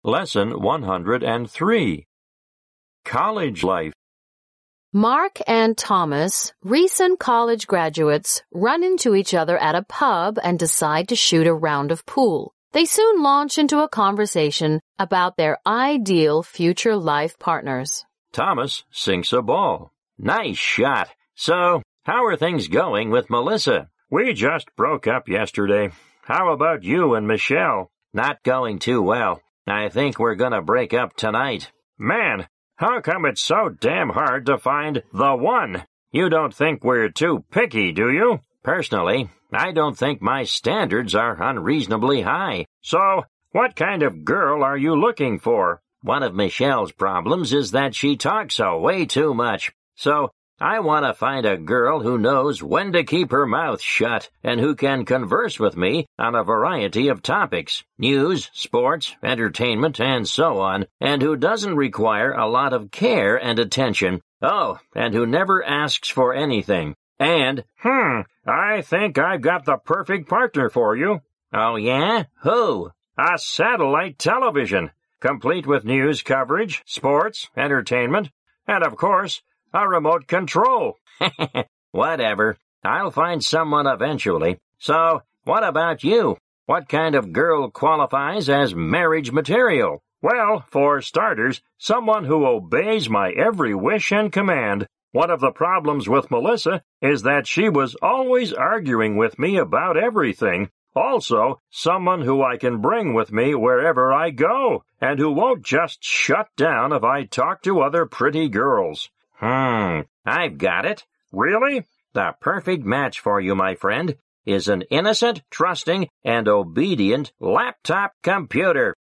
Lesson 103. College Life. Mark and Thomas, recent college graduates, run into each other at a pub and decide to shoot a round of pool. They soon launch into a conversation about their ideal future life partners. Thomas sinks a ball. Nice shot. So, how are things going with Melissa? We just broke up yesterday. How about you and Michelle? Not going too well. I think we're gonna break up tonight. Man, how come it's so damn hard to find the one? You don't think we're too picky, do you? Personally, I don't think my standards are unreasonably high. So, what kind of girl are you looking for? One of Michelle's problems is that she talks way too much. So, I want to find a girl who knows when to keep her mouth shut and who can converse with me on a variety of topics, news, sports, entertainment, and so on, and who doesn't require a lot of care and attention. Oh, and who never asks for anything. And, I think I've got the perfect partner for you. Oh, yeah? Who? A satellite television, complete with news coverage, sports, entertainment, and of course, a remote control. Whatever. I'll find someone eventually. So, what about you? What kind of girl qualifies as marriage material? Well, for starters, someone who obeys my every wish and command. One of the problems with Melissa is that she was always arguing with me about everything. Also, someone who I can bring with me wherever I go, and who won't just shut down if I talk to other pretty girls. I've got it. Really? The perfect match for you, my friend, is an innocent, trusting, and obedient laptop computer.